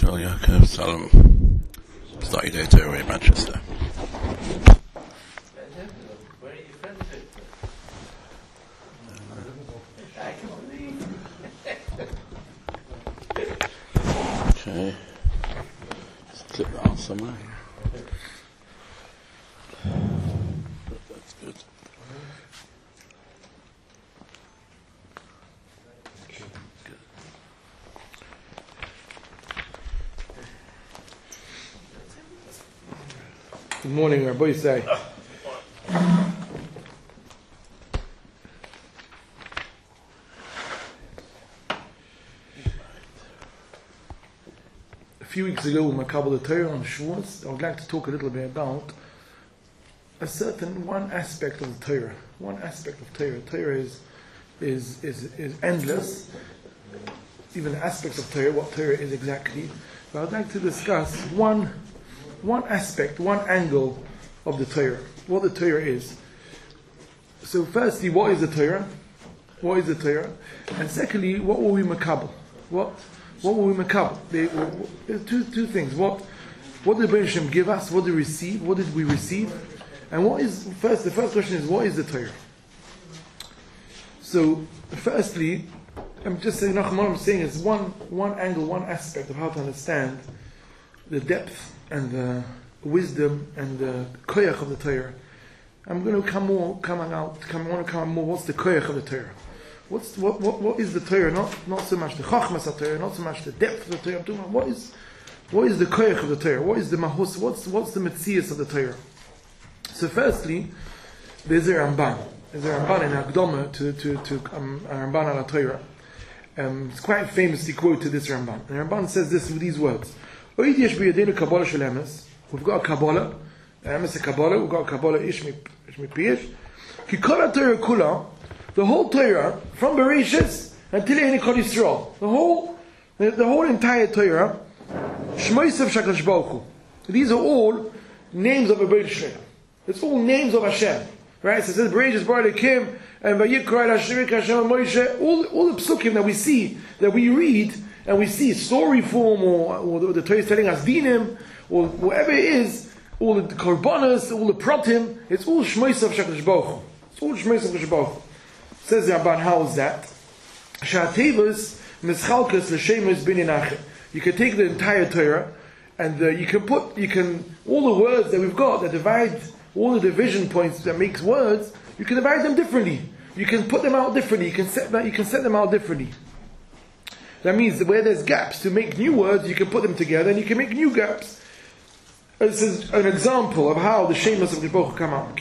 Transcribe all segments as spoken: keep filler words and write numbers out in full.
Shal Yaakov Salom, Study Day Torah in Manchester. Okay, let's clip that on somewhere. That's good. Good morning, Rabbi Yisai. A few weeks ago, with my Kabbalah Torah on Shavuos, I would like to talk a little bit about a certain one aspect of the Torah. One aspect of Torah. Torah is is is, is endless. Even the aspects of Torah, what Torah is exactly. But I would like to discuss one. One aspect, one angle of the Torah, what the Torah is. So firstly, what is the Torah? What is the Torah? And secondly, what will we makabel? What what will we makabel? There are two two things. What what did Rebbeinu Shem give us? What did we receive? What did we receive? And what is first? The first question is, what is the Torah? So firstly, I'm just saying. What I'm saying is one one angle, one aspect of how to understand the depth and the wisdom and the koyach of the Torah. I'm going to come more, coming out, come, I want to come more. What's the koyach of the Torah? What's what, what what is the Torah? Not not so much the chachmas of the Torah, not so much the depth of the Torah. I'm talking about what is what is the koyach of the Torah? What is the mahus? What's what's the metzias of the Torah? So firstly, there's a Ramban. There's a Ramban in Akdama to to to um, a Ramban al Torah. Um, it's quite famously quoted this Ramban. And Ramban says this with these words. We've got a Kabbalah, Emes a Kabbalah, we've got a Kabbalah Ishmi Piyesh. Ki kol Torah kula, the whole Torah, from Bereshis until Ein Kol Yisrael, the whole, the, the whole entire Torah, Shmoisav Shakadosh Baruch Hu. These are all names of Rebbeinu Shem. It's all names of Hashem. Right? So it says Bereshis Bar Lekim and Vayikra Hashem Hashem Moshe. All all the psukim that we see, that we read. And we see story form, or, or the, the Torah is telling us dinim, or whatever it is, all the korbanos, all the pratim, it's all shmoisav shakadosh baruch Hu. It's all shmoisav shakadosh baruch Hu. Says the Ramban, how is that? Sha'atevus mischalkas l'shemus binyanachem. You can take the entire Torah, and uh, you can put, you can, all the words that we've got that divide, all the division points that makes words, you can divide them differently. You can put them out differently. You can set that, you can set them out differently. That means that where there's gaps to make new words, you can put them together and you can make new gaps. This is an example of how the Shemus of the Baruch come out.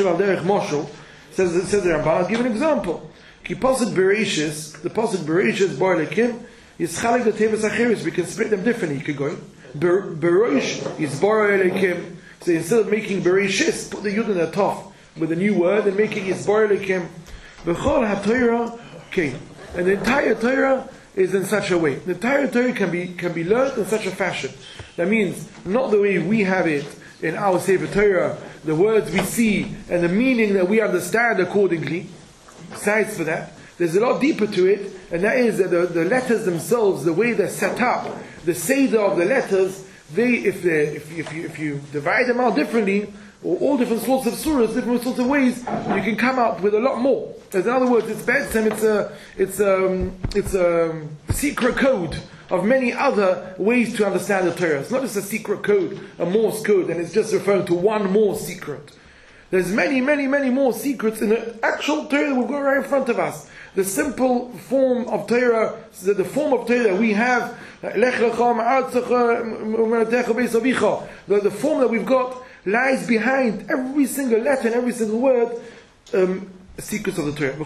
Says says the Ramban. I'll give an example. Ki pasuk Bereshis, the pasuk Bereshis Bar Lekim, is chalek the Tevas Acheris. We can split them differently. You could go in. Berosh is Bar Lekim. So instead of making Bereshis, put the Yud in the top with a new word and making it Bar Lekim. Bechol HaTorah, okay. And the entire Torah is in such a way. The entire Torah can be can be learned in such a fashion. That means not the way we have it in our Sefer Torah, the words we see and the meaning that we understand accordingly. Besides for that, there's a lot deeper to it, and that is that the, the letters themselves, the way they're set up, the seder of the letters, they if they if if you, if you divide them out differently, or all different sorts of surahs, different sorts of ways, you can come out with a lot more. In other words, it's betzem, it's a, it's a, it's a secret code of many other ways to understand the Torah. It's not just a secret code, a Morse code, and it's just referring to one more secret. There's many, many, many more secrets in the actual Torah that we've got right in front of us. The simple form of Torah, the, the form of Torah that we have, the, the form that we've got, lies behind every single letter and every single word, um, secrets of the Torah.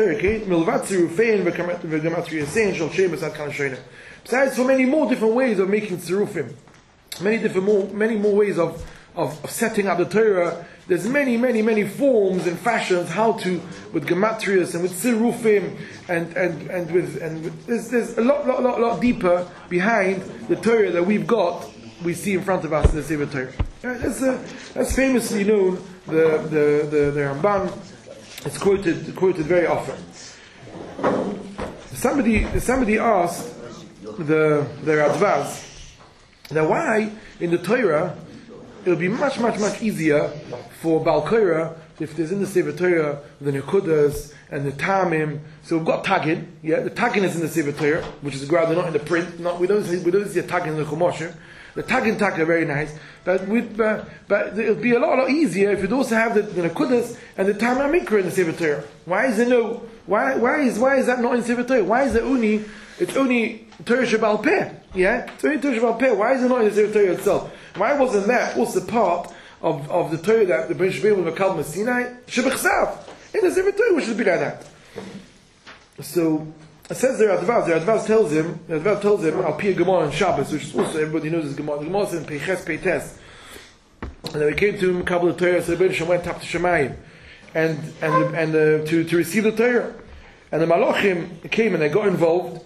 Besides, for many more different ways of making tzirufim, many different more, many more ways of, of, of setting up the Torah. There's many, many, many forms and fashions how to with gematrias and with tzirufim and and and with and with, there's there's a lot, lot, lot, lot deeper behind the Torah that we've got. We see in front of us in the Sefer Torah. That's, uh, that's famously known. The the the, the Ramban. It's quoted quoted very often. Somebody somebody asked the the Radvaz Now why, in the Torah, it'll be much, much, much easier for Baal Korah, if there's in the Sefer Torah, the Nekudas, and the Tamim. So we've got Tagin, yeah, the Tagin is in the Sefer Torah, which is rather not in the print, not, we don't see, we don't see a Tagin in the Chumash. The Tagin Tag are very nice, but with, uh, but it'll be a lot, lot easier if you'd also have the, the Nekudas and the Tamim Mikra in the Sefer Torah. Why is there no, why, why is, why is that not in Sefer Torah? Why is it only, it's only Torah Shebal Peh, yeah? It's only Torah Shebal Peh. Why is it not in the Sefer Torah itself? Why wasn't that also part of, of the Torah that the Ben Shebel was called Sinai? Shebechsav. In the Sefer Torah, which should be like that. So, it says there, Advaz, the Advaz tells him, the Advaz tells him, Al Pia Gemara on Shabbos, which is also, everybody knows this Gemara. The Gemara says in Peiches Peites. And then we came to him, Kabbalah Torah, so the Ben Shem went up to Shemayim, and, and, and uh, to, to receive the Torah. And the Malachim came and they got involved.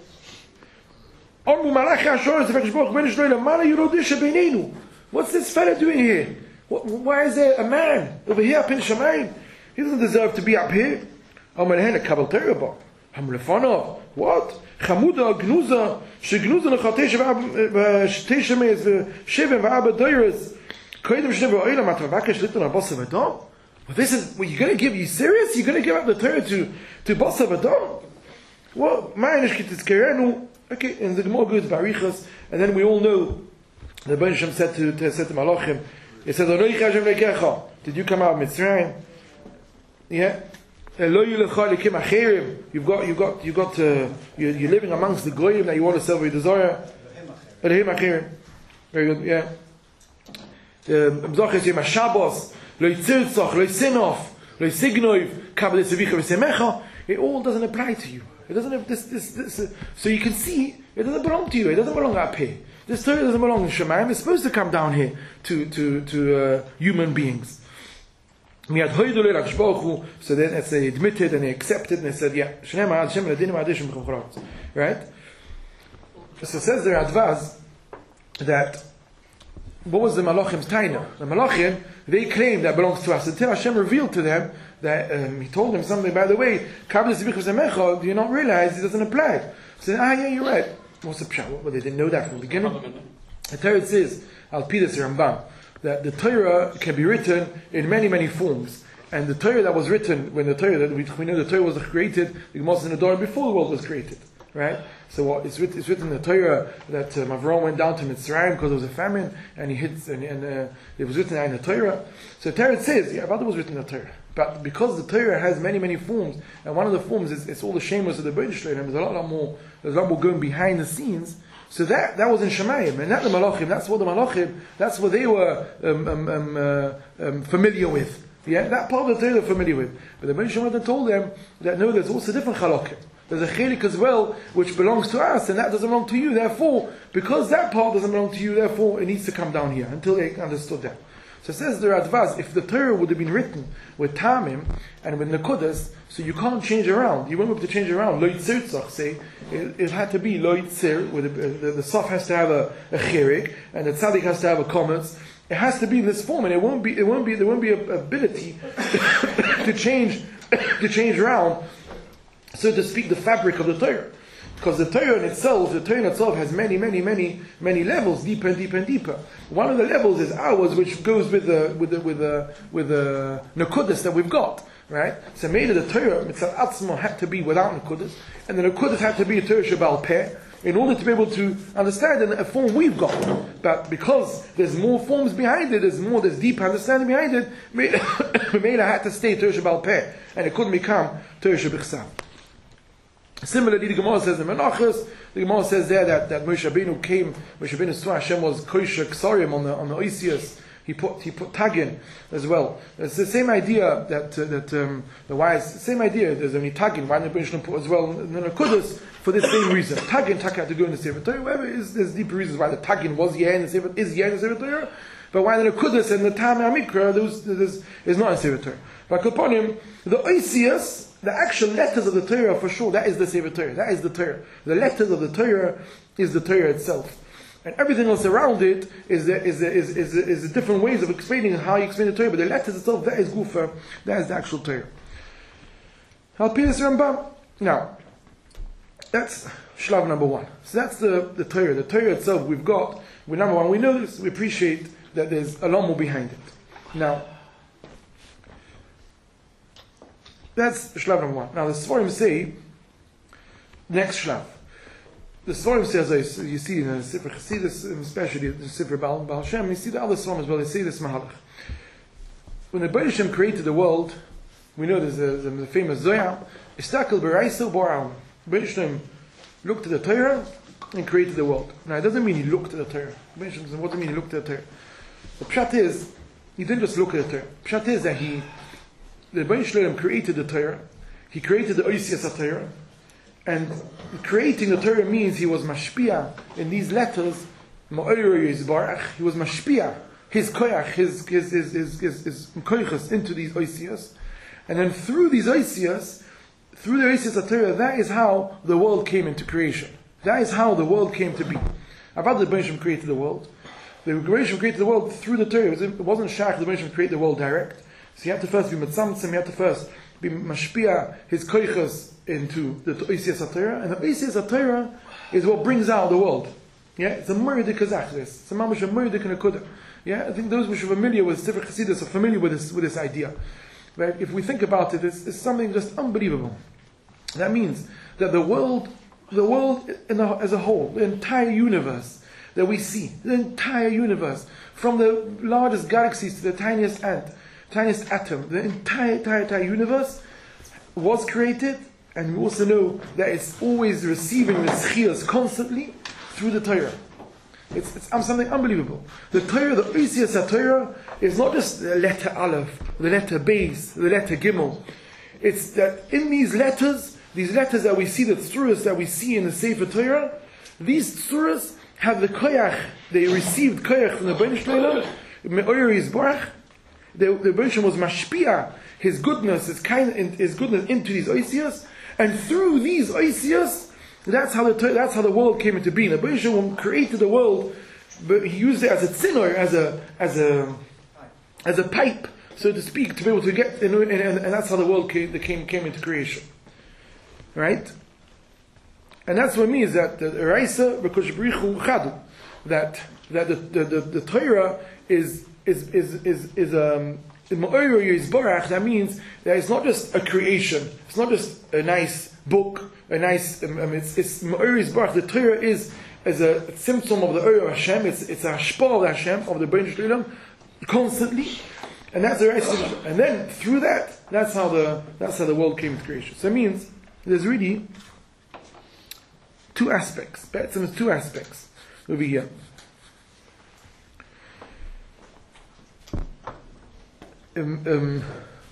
What's this fella doing here? Why is there a man over here up in Shemayim? He doesn't deserve to be up here. What? Chamuda, Gnuza, Shegnuza, Nechatesh, Teshem, Shevim, Va'aba Doiris, Koidim Shnev, Oilam, Atavakesh, Litan, Bosav Adom? Well, this is, well, you're going to give, you serious? You're going to give up the Torah to, to Bosav Adom? Well, Ma'anish Kitzkerenu, okay, and the Gemara goes Barichas, and then we all know the Ben Shem said to, to, said to Malachim, he said, did you come out of Mitzrayim? Yeah? You've got, you've got, you've got, uh, you're, you're living amongst the goyim that you want to serve your desire. Very good, yeah. Mzoches yem Shabbos, lo yitzirtzach, lo yisinov, lo yisignoiv, kabel yisavicha v'semecha. It all doesn't apply to you. It doesn't have this, this, this. Uh, so you can see, it doesn't belong to you. It doesn't belong up here. This Torah doesn't belong in Shemayim. It's supposed to come down here to to to uh, human beings. So then as they admitted and they accepted and they said, yeah, right? So it says there Advaz that what was the Malachim's taina? The Malachim, they claim that belongs to us. Until Hashem revealed to them that um, he told them something, by the way, do you not realize it doesn't apply? So they said, ah yeah, you're right. What's the pshat? Well, they didn't know that from the beginning. The Torah says, Al Pidas Rambam, that the Torah can be written in many, many forms. And the Torah that was written, when the Torah, that we, we know the Torah was created, the Gemara in the Torah before the world was created. Right? So what, it's, written, it's written in the Torah that um, Avram went down to Mitzrayim because there was a famine, and he hit, and, and uh, it was written in the Torah. So the Torah says, yeah, but it was written in the Torah. But because the Torah has many, many forms, and one of the forms is it's all the shameless of the Beit Shloim, there's a lot, lot more, there's a lot more going behind the scenes. So that that was in Shemayim, and not the Malachim. That's what the Malachim. That's what they were um, um, um, uh, um, familiar with. Yeah, that part of the Torah they're familiar with. But the Ben Shemad told them that no, there's also different Chalakim. There's a chelik as well, which belongs to us, and that doesn't belong to you. Therefore, because that part doesn't belong to you, therefore it needs to come down here until they understood that. So it says the Radvaz, if the Torah would have been written with Tamim and with Nekudas, so you can't change around. You won't be able to change around. Lo yitzirtzach, say, it, it had to be Lo yitzir, where the, the, the Saf has to have a, a chirik, and the Tzadik has to have a commas. It has to be in this form, and it won't be, it won't be, there won't be a ability to change, to change around, so to speak, the fabric of the Torah. Because the Torah in itself, the Torah in itself has many, many, many, many levels, deeper and deeper and deeper. One of the levels is ours, which goes with the with the with the with the nekudas that we've got, right? So maybe the Torah mitzvah atzmo had to be without nekudas, and the nekudas had to be a Torah shebal peh, in order to be able to understand in a form we've got. But because there's more forms behind it, there's more, there's deeper understanding behind it, maybe I had to stay Torah shebal peh, and it couldn't become Torah shebechsav. Similarly, the Gemara says in Menachos, the Gemara says there that, that Moshe Rabbeinu came, Moshe Rabbeinu saw Hashem was kosher ksarim on the on the Oisius. He put he put tagin as well. It's the same idea that uh, that um, the wise same idea. There's only tagin. Why did the Rebbeinu put as well in the Nekudas for the same reason? Tagin tagin had to go in the Sefer Torah. Whatever is there's deeper reasons why the tagin was yeah in the Sefer is yeah in the Sefer Torah, but why the Nekudas and the Tam Amikra those is not in the Sefer Torah. But upon him the Oisius. The actual letters of the Torah, for sure, that is the Sefer Torah. That is the Torah. The letters of the Torah is the Torah itself. And everything else around it is the, is the, is, is, is the different ways of explaining how you explain the Torah. But the letters itself, that is Gufa. That is the actual Torah. Al Pidas Rambam. Now, that's Shlav number one. So that's the, the Torah. The Torah itself, we've got We, number one, we know this, we appreciate that there's a lot more behind it. Now, that's Shlav number one. Now, the Sforim say, next Shlav. The Sforim says, as you see in the Sefer Chassidus, especially the Sefer Baal, Baal Shem, you see the other Sforim as well, they say this Mahalach. When the Baal Shem created the world, we know there's the, the, the famous Zohar, Istakel B'Raiso Bor'am. Baal Shem looked at the Torah and created the world. Now, it doesn't mean he looked at the Torah. Baal Shem says, what does it mean he looked at the Torah? The Pshat is, he didn't just look at the Torah. Pshat is that he, the Baal Shem created the Torah, he created the Oisiyas HaTorah, and creating the Torah means he was mashpia in these letters. Ma'oyer Yisbarach. He was mashpia his koyach, his his his his his, his koyches into these oisiyas, and then through these oisiyas, through the oisiyas of Torah, that is how the world came into creation. That is how the world came to be. About the Rebbeinu Shem created the world. The Rebbeinu Shem created the world through the Torah. It wasn't shach the Rebbeinu Shem created the world direct. So you have to first be mitzamtzim. You have to first be mashpia his koyches into the Oisiyas HaTorah, and the Oisiyas HaTorah is what brings out the world. Yeah, it's a murdik kazachris. It's a mamash a murdik nekuda. Yeah, I think those who are familiar with Sefer Chassidus are familiar with this with this idea. Right? If we think about it, it's, it's something just unbelievable. That means that the world, the world in the, as a whole, the entire universe that we see, the entire universe, from the largest galaxies to the tiniest ant, tiniest atom, the entire entire, entire universe was created. And we also know that it's always receiving the zchiyas constantly through the Torah. It's, it's something unbelievable. The Torah, the Oisiyas HaTorah, is not just the letter Aleph, the letter Beis, the letter Gimel. It's that in these letters, these letters that we see, the tzuras that we see in the Sefer Torah, these tzuras have the koyach, they received koyach from the Rebbeinu Shlom, Me'oyer Yisbarach. The Rebbeinu Shlom was mashpia his goodness, his kind, his goodness into these Oisiyas. And through these oisiyas, that's how the that's how the world came into being. The Rebbeinu Shlom created the world, but he used it as a tzinor, as a as a as a pipe, so to speak, to be able to get, and, and, and that's how the world came came came into creation, right? And that's what it means that the Raisa B'Kodesh Baruch Hu Chadu, that that the the, the, the Torah is is is is is um. That means that it's not just a creation. It's not just a nice book, a nice. Um, it's it's the Torah is as a symptom of the Oyer of Hashem. It's it's a hashpah of Hashem, of the Rebbeinu Shlom, constantly, and that's the right. And then through that, that's how the that's how the world came to creation. So it means there's really two aspects. There's two aspects over here. Um, um,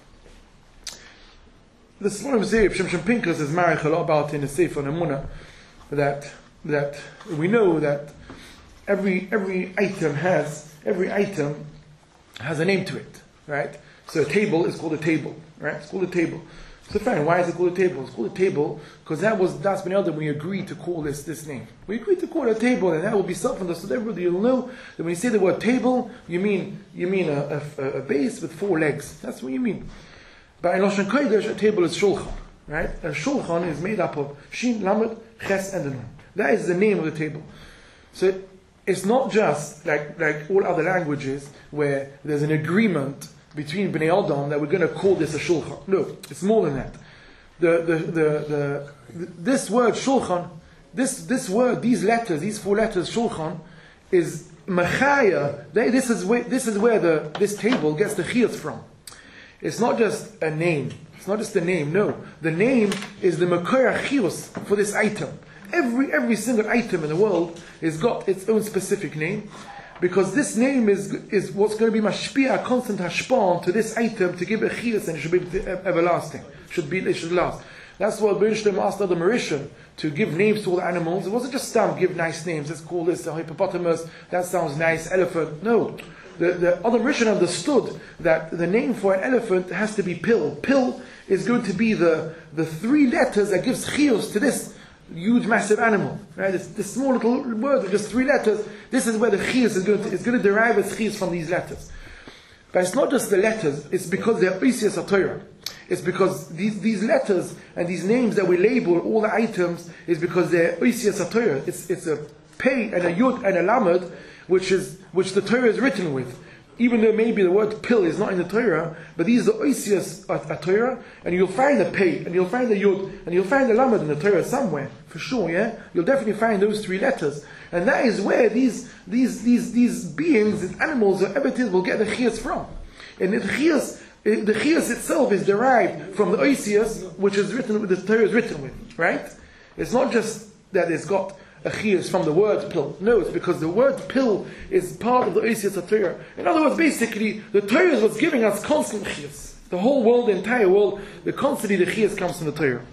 the Sforim say, Shimshon Pinchas is marich a lot about in the Sefer on Emunah, that that we know that every every item has every item has a name to it, right? So a table is called a table, right? It's called a table. So fine, why is it called a table? It's called a table because that was that's been other we agreed to call this this name. We agreed to call it a table, and that will be self-understood. Everybody will know that when you say the word table, you mean you mean a, a, a base with four legs. That's what you mean. But in Lashon Kodesh, a table is shulchan, right? A shulchan is made up of shin, lamed, ches, and nun. That is the name of the table. So it's not just like like all other languages where there's an agreement between Bnei Adam that we're going to call this a shulchan. No, it's more than that. The the the, the this word shulchan, this this word, these letters, these four letters shulchan, is machaya. This is where this is where the this table gets the chiyuv from. It's not just a name. It's not just a name. No, the name is the makor chiyus for this item. Every every single item in the world has got its own specific name. Because this name is is what's going to be mashpia, a constant hashpah to this item to give a chiyus, and it should be everlasting. Should be it should last. That's what Rebbeinu Shlom asked the Mauritian to give names to all the animals. It wasn't just stop give nice names. Let's call this a hippopotamus. That sounds nice. Elephant. No, the the other Mauritian understood that the name for an elephant has to be pill. Pill is going to be the the three letters that gives chiyus to this huge, massive animal, right? This, this small little word with just three letters. This is where the chiyus is going to, it's going to derive its chiyus from these letters. But it's not just the letters. It's because they're Oisiyas HaTorah. It's because these these letters and these names that we label all the items is because they're Oisiyas HaTorah. It's it's a pei and a yud and a lamed, which is which the Torah is written with. Even though maybe the word pill is not in the Torah, but these are the oisias at, at Torah, and you'll find the pei, and you'll find the yud, and you'll find the lamed in the Torah somewhere, for sure, yeah? You'll definitely find those three letters. And that is where these these these these beings, these animals, or whatever it is, will get the chiyas from. And the chiyas, the chiyas itself is derived from the oisias, which is written, the Torah is written with, right? It's not just that it's got a chiyas from the word pill. No, it's because the word pill is part of the oisias of Torah. In other words, basically, the Torah is what's giving us constant chiyas. The whole world, the entire world, the constantly the chiyas comes from the Torah.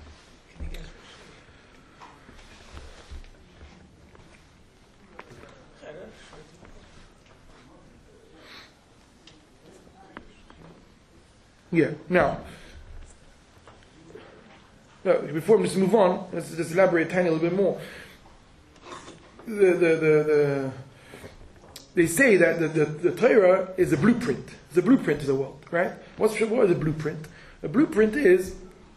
Yeah. Now, no, before we just move on, let's just elaborate a tiny little bit more. The, the, the, the, they say that the, the, the Torah is a blueprint. It's a blueprint to the world, right? What's what is a blueprint? A blueprint is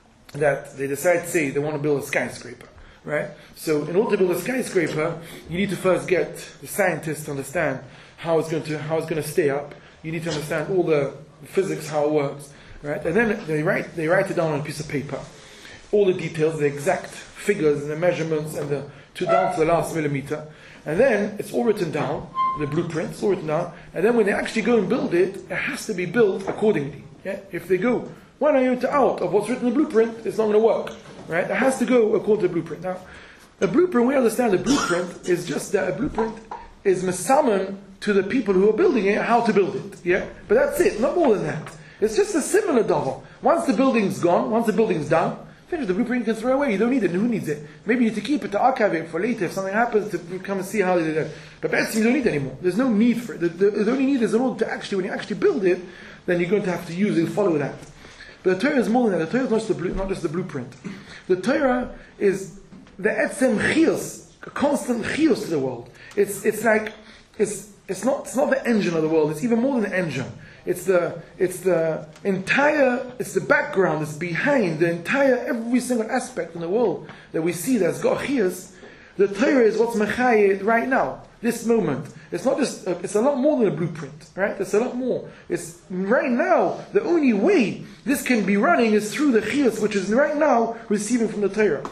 that they decide to say they want to build a skyscraper, right? So in order to build a skyscraper, you need to first get the scientists to understand how it's going to how it's going to stay up. You need to understand all the physics, how it works, right? And then they write they write it down on a piece of paper, all the details, the exact figures and the measurements and the to down to the last millimeter, and then it's all written down, the blueprint, it's all written down, and then when they actually go and build it, it has to be built accordingly. Yeah? If they go one iota out of what's written in the blueprint, it's not going to work. Right? It has to go according to the blueprint. Now, a blueprint, we understand the blueprint is just that a blueprint is mesamen to the people who are building it how to build it. Yeah? But that's it, not more than that. It's just a similar davar. Once the building's gone, once the building's done, finish the blueprint, you can throw away. You don't need it. Who needs it? Maybe you need to keep it, to archive it for later if something happens, to come and see how they did it. But basically you don't need it anymore. There's no need for it. The, the, the only need is in order to actually, when you actually build it, then you're going to have to use it and follow that. But the Torah is more than that. The Torah is not just the, blue, not just the blueprint. The Torah is the etzem chiyus, a constant chiyus to the world. It's it's like it's it's not it's not the engine of the world. It's even more than the engine. It's the it's the entire it's the background. It's behind the entire every single aspect in the world that we see that's got chiyus. The Torah is what's mechayed right now, this moment. It's not just a, it's a lot more than a blueprint, right? It's a lot more. It's right now the only way this can be running is through the chiyus, which is right now receiving from the Torah.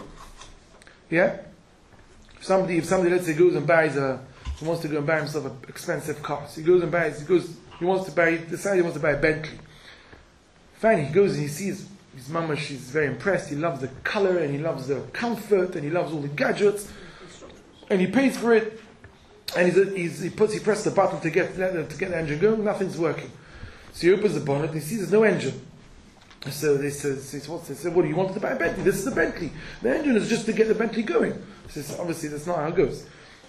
Yeah. If somebody if somebody let's say goes and buys a he wants to go and buy himself an expensive car, so he goes and buys he goes. He wants to buy, decides he wants to buy a Bentley. Finally, he goes and he sees his mama, she's very impressed. He loves the color and he loves the comfort and he loves all the gadgets. And he pays for it. And he's, he's, he puts, he presses the button to get, to get the engine going. Nothing's working. So he opens the bonnet and he sees there's no engine. So they say, what's this? They say, what do you want to buy a Bentley? This is a Bentley. The engine is just to get the Bentley going. He says, obviously that's not how it goes.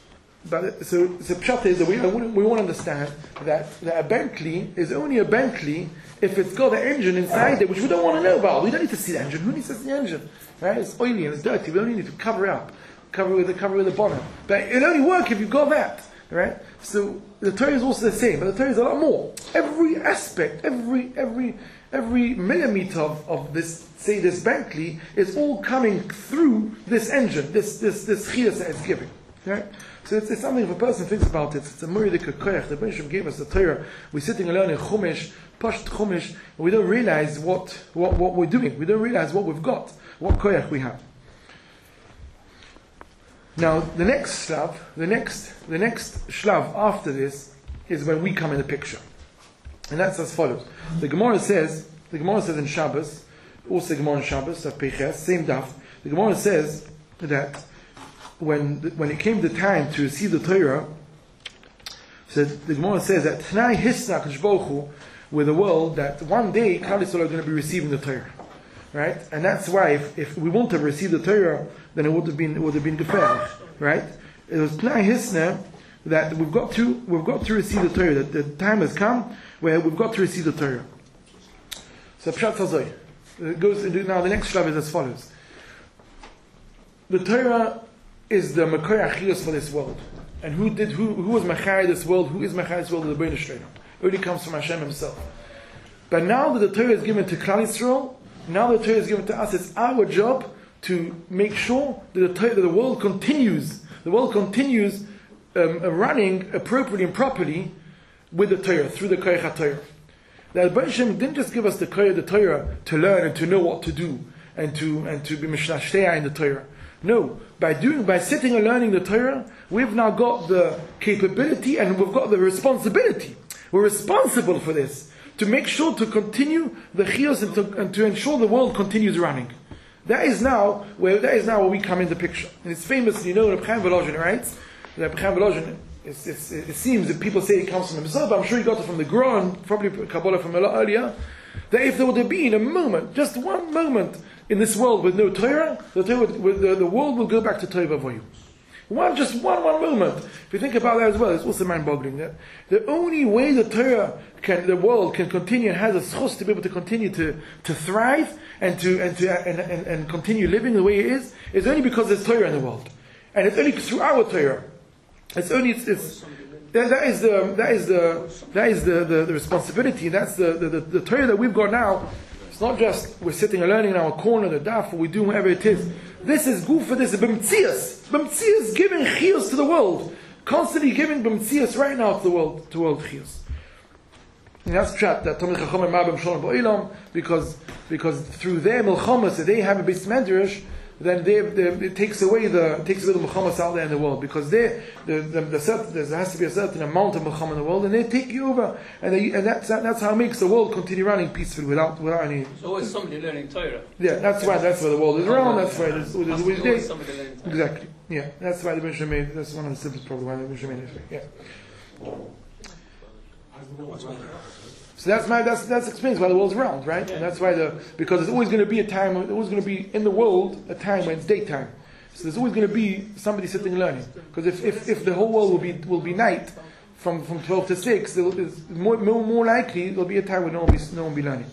But so, so pshat is that we, we want to understand that, that a Bentley is only a Bentley if it's got an engine inside it, which we don't want to know about. We don't need to see the engine. Who needs to see the engine? Right? It's oily and it's dirty. We only need to cover it up, cover with the cover with the bonnet. But it'll only work if you've got that. Right? So the Torah is also the same, but the Torah is a lot more. Every aspect, every every every millimeter of, of this, say this Bentley, is all coming through this engine, this this this chiyus that it's giving. Right? So it's, it's something if a person thinks about it, it's a muridik koyach. The Bishop gave us the Torah. We're sitting alone in Chumash, Pasht Chumash, and we don't realize what, what, what we're doing. We don't realize what we've got, what koyach we have. Now, the next shlav, the next, the next shlav after this is when we come in the picture, and that's as follows. The Gemara says, the Gemara says in Shabbos, also Gemara in Shabbos, of Peches, same daf. The Gemara says that when when it came the time to receive the Torah, so the Gemara says that Tnai Hisna Kishbochu with the world that one day Klal Yisrael are going to be receiving the Torah, right? And that's why if, if we wouldn't have received the Torah, then it would have been it would have been gefährlich, right? It was Tnai Hisna that we've got to we've got to receive the Torah. That the time has come where we've got to receive the Torah. So Pshat Hazoy. It goes into, now the next shlav is as follows. The Torah is the Mekoyah Chiyus for this world. And who did who who was Mechai this world? Who is Mechai this world? The Rebbeinu Shlema. It only comes from Hashem Himself. But now that the Torah is given to Klal Yisrael, now the Torah is given to us, it's our job to make sure that the Torah, that the world continues. The world continues um, running appropriately and properly with the Torah, through the Koyach HaTorah. The Rebbeinu Shem didn't just give us the Koyach the Torah to learn and to know what to do and to and to be mishnashteya in the Torah. No, by doing by sitting and learning the Torah, we've now got the capability and we've got the responsibility. We're responsible for this, to make sure to continue the chiyos and to, and to ensure the world continues running. That is now where that is now where we come in the picture. And it's famous, you know, Reb Chaim Volozhin writes. Reb Chaim Volozhin, it's, it's, it seems that people say it comes from himself, but I'm sure he got it from the Gra and probably Kabbalah from a lot earlier. That if there would have been a moment, just one moment in this world with no Torah, the, Torah would, the, the world will go back to Torah for you. One, just one, one moment. If you think about that as well, it's also mind-boggling. That the only way the Torah can, the world can continue and has a schus to be able to continue to, to thrive and to and to and, and, and continue living the way it is, is only because there's Torah in the world, and it's only through our Torah. It's only it's, it's that, that is the that is the that is the, the, the responsibility. That's the, the, the, the Torah that we've got now. It's not just we're sitting and learning in our corner, the daf, or we do whatever it is. This is good for this. B'mtzias. B'mtzias giving chiyos to the world. Constantly giving b'mtzias right now to the world, to world chiyos. And that's chat that Talmid Chacham Ma'abim Shalom Ba'ilam, because because through their milchamas, if they have a base medrash, then they, they, it takes away the it takes away the milchamas out there in the world, because they the, the, the certain, there has to be a certain amount of milcham in the world, and they take you over, and they, and that's that's how it makes the world continue running peacefully without without any. There's always somebody learning Torah. Yeah, that's why that's why the world is around. That's why there's, there's always always somebody learning Torah. Exactly. Yeah, that's why the Mishnah made. That's one of the simplest problems why the Mishnah made it. Yeah. So that's my that's that explains why the world's round, right? And that's why the because there's always going to be a time, there's always going to be in the world a time when it's daytime. So there's always going to be somebody sitting and learning. Because if, if, if the whole world will be will be night from, from twelve to six, it's more, more more likely there'll be a time when no one be no one be learning.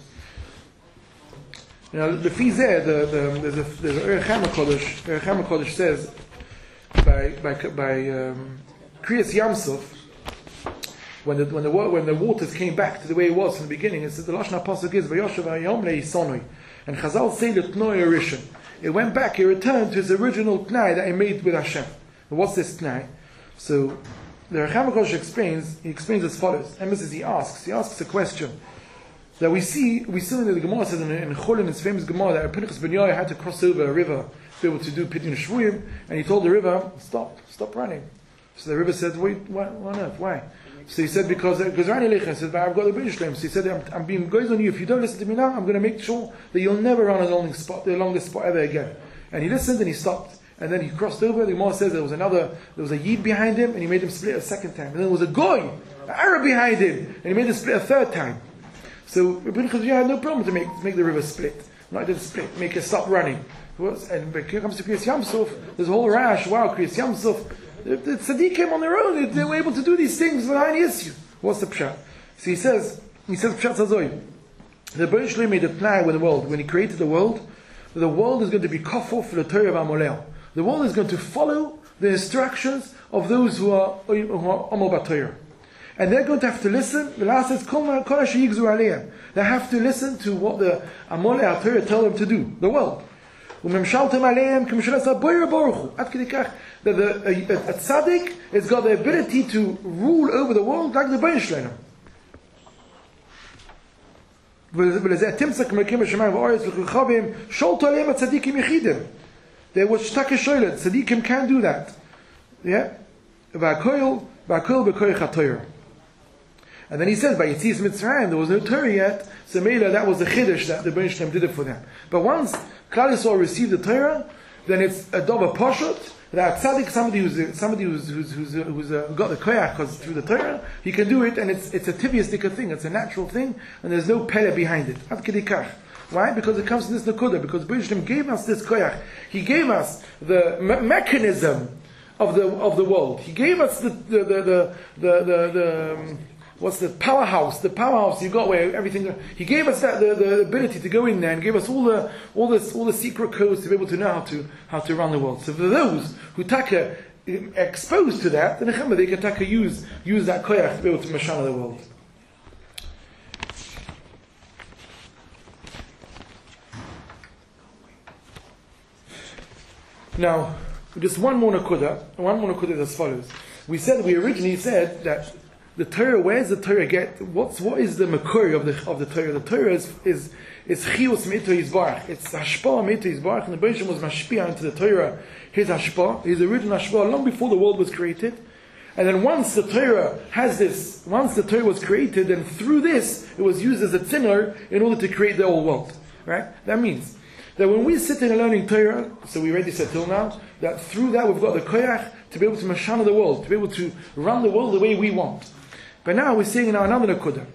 Now the Fizeh, the, the there's a there's a Erech HaMakodesh. Erech HaMakodesh says by by by um, Kriyas Yamsuf. When the when the when the waters came back to the way it was from the beginning, it says the lashon pasuk is vayoshav hayom leisonoi, and Chazal say the tnoi rishon. It went back, it returned to its original tnai that it made with Hashem. And what's this tnai? So the Erech HaMakodesh explains. He explains as follows. Emphasis. He asks. He asks a question that we see. We see in the Gemara says in, in Chulin, its famous Gemara, that Pinchas ben Yair had to cross over a river to be able to do Pidyon Shvuyim, and he told the river, "Stop, stop running." So the river said, "Wait, why, why on earth? Why?" So he said, because because Rani Lecha said, I've got the British Shlem. So he said, I'm, I'm being goes on you. If you don't listen to me now, I'm going to make sure that you'll never run a long spot, the longest spot ever again. And he listened and he stopped. And then he crossed over. The Gemara says there was another, there was a Yid behind him, and he made him split a second time. And then there was a Goy, an Arab behind him, and he made him split a third time. So Rabbi Chazia had no problem to make to make the river split. Not just split, make it stop running. And when it comes to Kriyas Yamsuf, there's a whole rash. Wow, Kriyas Yamsuf. The, the tzaddikim on their own, they, they were able to do these things without any issue. What's the pshat? So he says, he says pshat zazoi. The Baruch Shalom made a plan with the world. When he created the world, the world is going to be kafur for the Torah of Amoleo. The world is going to follow the instructions of those who are Amol B'Torah. And they're going to have to listen. The last says, they have to listen to what the Amol Torah tell them to do. The world. That the, a, a, a tzaddik has got the ability to rule over the world like the Baruch Shalom. There was shtake shoylet. Tzaddikim can do that. Yeah? And then he says, by Yitzis Mitzrayim, there was no Torah yet, so Mela, that was the chiddush that the Baruch Shalom did it for them. But once Klal Yisrael received the Torah, then it's a dova pashut. That tzaddik, somebody who's somebody who's who's who's, who's uh, got the koyach because through the Torah, he can do it, and it's it's a tibiastika thing, it's a natural thing, and there's no pele behind it. Ad kedikach. Why? Because it comes from this nakuda. Because Baruch Shalom gave us this koyach. He gave us the me- mechanism of the of the world. He gave us the the the the the, the, the um, what's the powerhouse? The powerhouse you got where everything. He gave us that the, the ability to go in there and gave us all the all the all the secret codes to be able to know how to how to run the world. So for those who taka exposed to that, then they can taka use use that koyach to be able to mashana the world. Now, just one more nakuda. One more nakuda is as follows. we said, we originally said that the Torah, where's the Torah get, what's, what is the makor of the, of the Torah? The Torah is, is, is chiyus mito yizbarach. It's hashpah mito yizbarach, and the Bereshit was mashpia into the Torah, his hashpah, his original hashpah, long before the world was created. And then once the Torah has this, once the Torah was created, and through this, it was used as a thinner in order to create the whole world. Right? That means that when we sit in learning Torah, so we already said till now, that through that we've got the koyach to be able to mashana the world, to be able to run the world the way we want. But now we're seeing now another nakuda.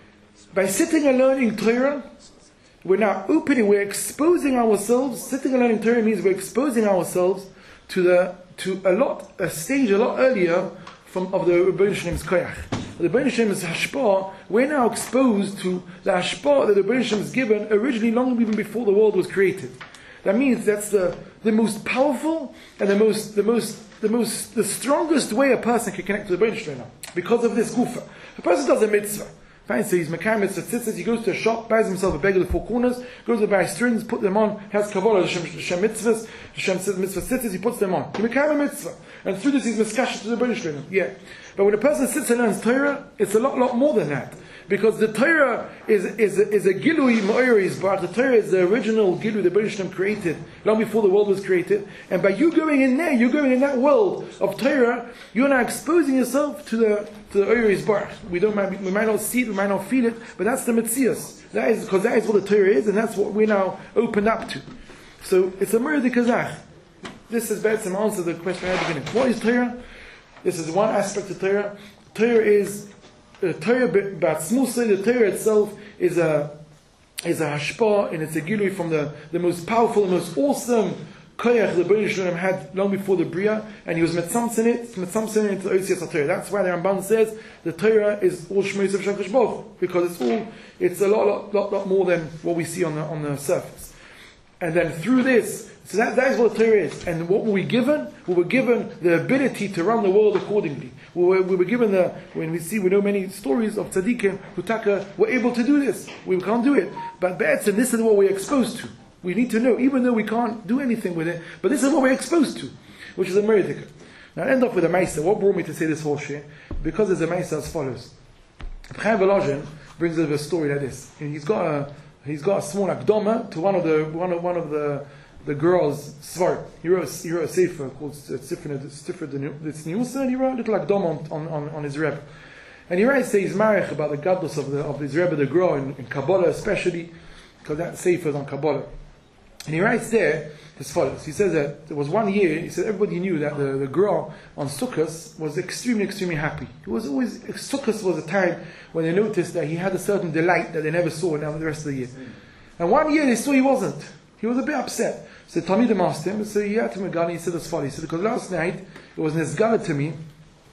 By sitting and learning Torah, we're now opening, we're exposing ourselves. Sitting and learning Torah means we're exposing ourselves to the to a lot, a stage a lot earlier from of the Rebbeinu Shlem's koyach. The Rebbeinu Shlem's hashpah, we're now exposed to the hashpah that the Rebbeinu Shlem has given originally long even before the world was created. That means that's the, the most powerful and the most the most the most the strongest way a person can connect to the Rebbeinu Shlem because of this gufa. A person does a mitzvah. Fine, so he's mekayim mitzvah tzitzis, he goes to a shop, buys himself a bag of the four corners, goes to buy strings, put them on, has kavod, Hashem mitzvahs, Hashem mitzvah tzitzis, he puts them on. He mekayim a mitzvah. And through this he's miskash to the Rebbeinu Shlem. Yeah. But when a person sits and learns Torah, it's a lot, lot more than that. Because the Torah is, is, is a gilui ma'or yizbarach. The Torah is the original gilui the Rebbeinu Shlem created long before the world was created. And by you going in there, you're going in that world of Torah, you're now exposing yourself to the to the Oyer yizbarach. We don't we might not see it, we might not feel it, but that's the Metzias. That is because that is what the Torah is, and that's what we're now opened up to. So it's a murder kazach. This is better some answer to the question at the beginning. What is Torah? This is one aspect of Torah. Torah is the Torah b'atzmusay. The Torah itself is a is a hashpah, and it's a gilui from the, the most powerful, the most awesome koyach the Rebbeinu Shlem had long before the bria, and he was metzamtzin it, metzamtzin it into the Oisiyas Torah. That's why the Ramban says the Torah is all shmos of Shakash Baruch, because it's all it's a lot, lot, lot, lot more than what we see on the on the surface. And then through this. So that, that is what the Torah is. And what were we given? We were given the ability to run the world accordingly. We were, we were given the, when we see, we know many stories of tzaddikim who taka, were able to do this. We can't do it. But be'etzem, this is what we're exposed to. We need to know, even though we can't do anything with it, but this is what we're exposed to, which is a miracle. Now I'll end off with a Maisa. What brought me to say this whole shit? Because there's a Maisa as follows. Chaim Volozhin brings us a story like this. And he's got a, he's got a small akdoma to one of the, one of, one of the, the girls' svart. He wrote, he wrote a sefer called Sifra Tzniusa, and he wrote a little akdom on, on, on his Rebbe. And he writes, he's marich about the gadlus of the of his Rebbe, the girl in, in Kabbalah especially, because that sefer is on Kabbalah. And he writes there as follows. He says that there was one year, he said everybody knew that the, the girl on Sukkot was extremely, extremely happy. It was always, Sukkot was a time when they noticed that he had a certain delight that they never saw now the rest of the year. And one year they saw he wasn't. He was a bit upset. So Talmidim asked him, so he had to Megani, he said as follows. He said, because last night, it was Nezgala to me,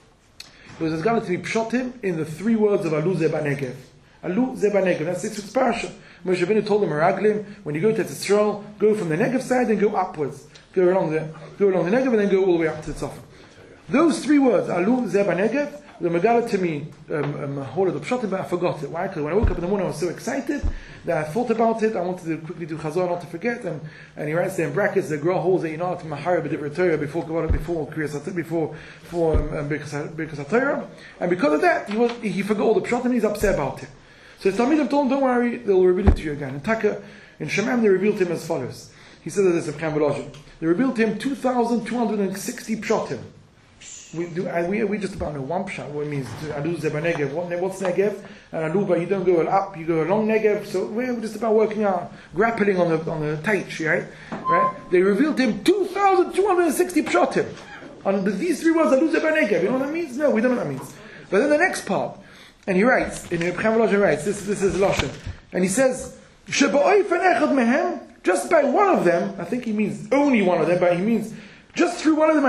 it was Nezgala to me, Pshotim, in the three words of Alu Zeba Negev. Alu Zeba Negev, that's it's parasha. Moshe Rabbeinu told him, Meraglim, when you go to Tzisrael, go from the Negev side and go upwards. Go along the, go along the Negev and then go all the way up to the Tzafon. Those three words, Alu Zeba Negev, the Megala to me, um, um, the Pshotim, but I forgot it. Why? Because when I woke up in the morning, I was so excited that I thought about it. I wanted to quickly do Chazor, not to forget. And, and he writes there in brackets, the girl holds that you know to Mahara b'divrei Torah before before Kriyas before before Birkas HaTorah. And because of that, he was he forgot all the Pshotim and he's upset about it. So his Talmidim told him, don't worry, they'll reveal it to you again. In Taka, in Shemam, they revealed to him as follows. He said that there's a Chaim Volozhin. They revealed to him two thousand two hundred sixty Pshotim. We do. We, we just about know one pshat. What it means? Alu Zeba Negev. What, what's Negev? And Aluba, you don't go up, you go along Negev. So we're just about working out, grappling on the on the taich, right? Right? They revealed to him two thousand two hundred sixty pshatim on the, these three words. Alu Zeba Negev. You know what that means? No, we don't know what that means. But then the next part, and he writes, in Chaim Volozhin writes, this this is Lashon, and he says, Sheba'oifen echad mehem, just by one of them. I think he means only one of them, but he means. Just through one of them,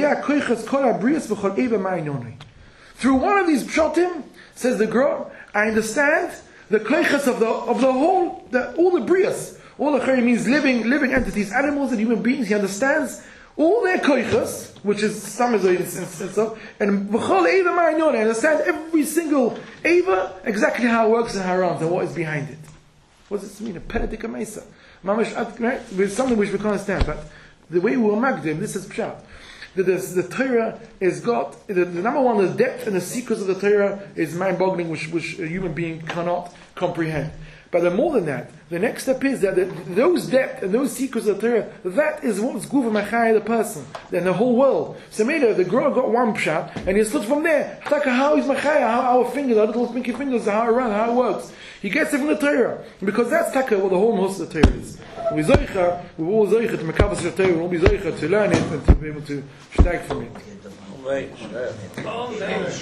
through one of these pshatim, says the girl, I understand the koiches of the of the whole, the, all the brias. All the chayim means living living entities, animals and human beings. He understands all their koiches, which is some is and stuff. And I understand every single eva, exactly how it works and how it runs and what is behind it. What does this mean? A penetika mesa, mamish, right? With something which we can't understand, but. The way we were magdim, this is pshat. that this, the Torah is got, the, the number one, the depth and the secrets of the Torah is mind-boggling, which, which a human being cannot comprehend. But the more than that, the next step is that the, those depth and those secrets of the Torah, that is what's Guva Machaya the person, and the whole world. So maybe the girl got one pshat, and he stood from there, how is Machaya, how our fingers, our little pinky fingers, how it runs, how it works. He gets it from the Torah, because that's taka what the whole most of the Torah is. We zoicha, we will zoicha to mekabas the Torah, we will be zoicha to learn it and to be able to steig from it. Wait, oh, thank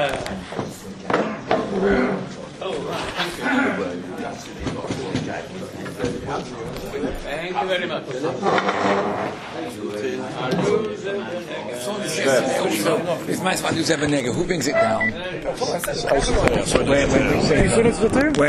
you very much. It's nice when you have a nigger. Who brings it down? Wait, wait, wait. You finished the Torah?